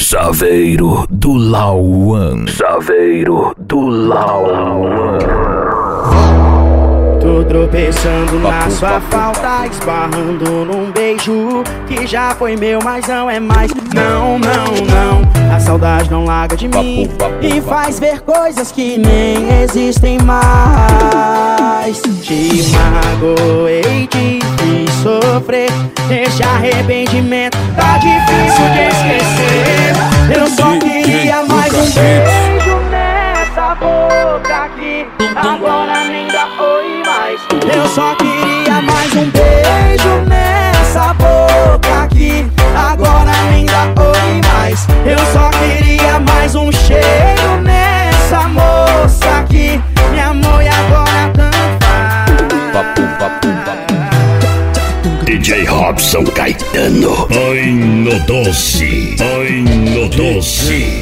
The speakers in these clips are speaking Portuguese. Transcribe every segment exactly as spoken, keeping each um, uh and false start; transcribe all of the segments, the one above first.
Chaveiro do Lauan. Chaveiro do Lauan. Tô tropeçando na sua falta, esbarrando num beijo que já foi meu, mas não é mais. Não, não, não, a saudade não larga de mim e faz ver coisas que nem existem mais. Te magoei, te fiz sofrer, esse arrependimento tá difícil de esquecer. Eu só queria mais um beijo nessa boca aqui, agora nem dá oi mais. Eu só queria mais um beijo nessa boca aqui, agora nem dá oi mais. Eu só queria mais um cheiro nessa moça aqui, me amor e agora tanto faz. D J Robson Caetano. Ai no doce, ai no doce.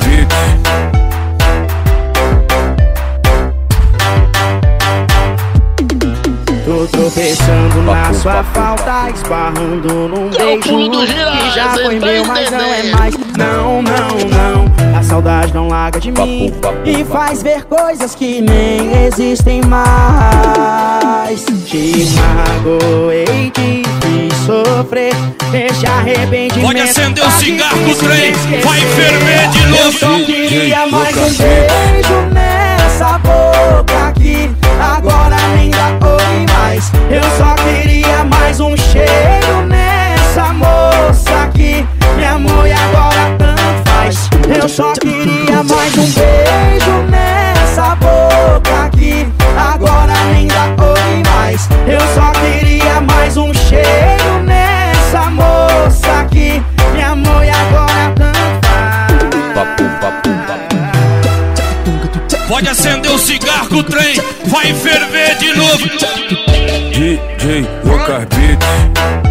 Tô tropeçando na sua falta, esbarrando num beijo que já foi meu, mas não é mais. Não, não, não, a saudade não larga de mim e faz ver coisas que nem existem mais. Te magoei, te fiz sofrer, esse arrependimento. Pode acender o cigarro do trem, vai ferver de novo. Eu só queria mais um beijo nessa boca aqui, agora nem dá oi mais. Eu só queria mais um cheiro nessa moça aqui, me amor e agora tanto faz. Eu só queria mais um beijo nessa boca aqui, agora nem dá oi mais. Eu só queria mais um cheiro nessa moça aqui, me amor e agora tanto faz. Pode acender o cigarro do trem, vai ferver de novo. D J Walker Beats.